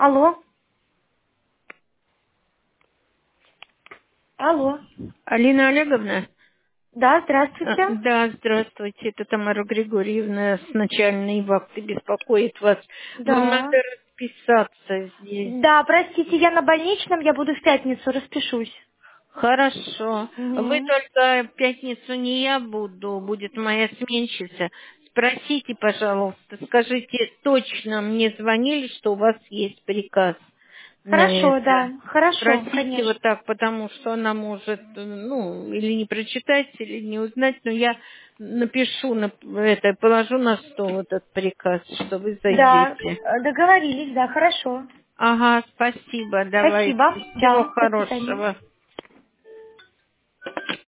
Алло. Алло. Алина Олеговна? Да, здравствуйте. Да, здравствуйте. Это Тамара Григорьевна с начальной вахты беспокоит вас. Вам Да. надо расписаться здесь. Да, простите, я на больничном, я буду в пятницу, распишусь. Хорошо. Вы Угу. только в пятницу не я буду, будет моя сменщица. Спросите, пожалуйста, скажите, точно мне звонили, что у вас есть приказ на Хорошо, это? да. Хорошо, Спросите конечно. вот так, потому что она может, или не прочитать, или не узнать, но я напишу, положу на стол этот приказ, что вы Да, зайдете. договорились, да, хорошо. Ага, спасибо, давайте. Спасибо. Всего Да, до свидания. хорошего.